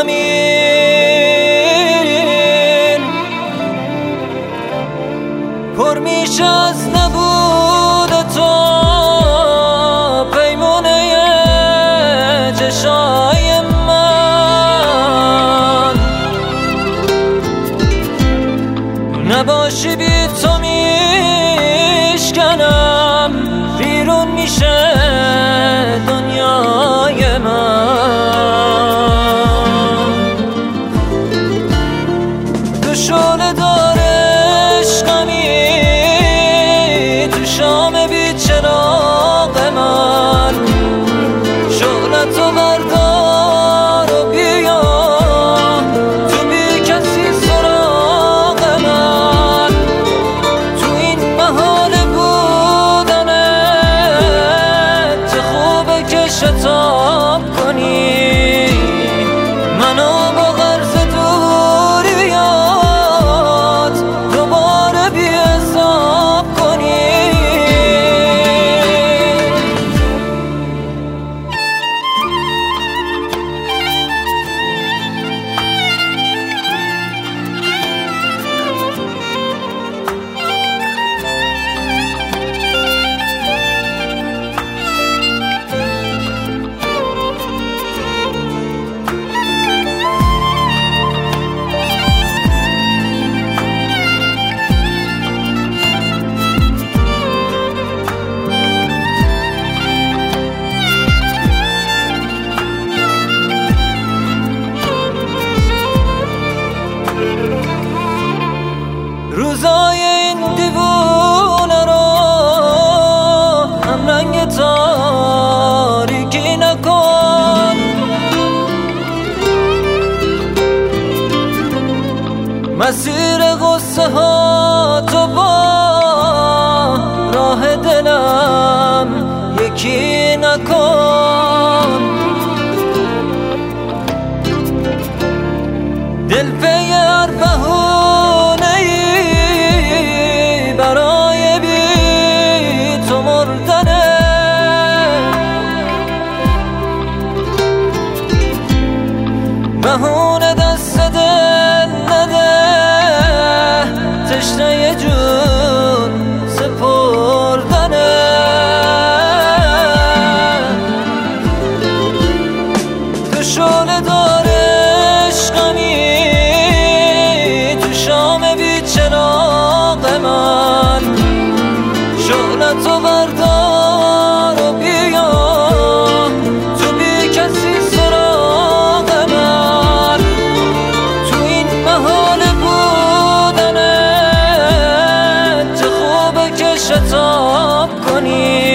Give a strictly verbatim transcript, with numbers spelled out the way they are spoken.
زمین پر میشه از نبود تو، پیمونه چشای من نباشی بی تو میشکنم، بیرون میشه دنیای من. تو شعله دار عشقمی، تو شام بی چراغ من، شعلتو بردار و بیا تو بی کسی سراغ من. تو این محال بودنت چه خوبه که شتاب کنی، منو با غرض دوریات دوباره بی حساب کنی. روزای این دیوونه رو هم رنگ تاریکی نکن، مسیر غصه ها تو با راه دلم یکی نکن. دل پی هر بهونه‌ای برای بی تو مردنه، بهونه دست دل نده، تشنه جون سپردنه. تو شعله دار عشقمی، تو شام بی چراغ من، شعلتو بردار و بیا تو بی کسی سراغ من. تو این محال بودنت چه خوبه که شتاب کنی،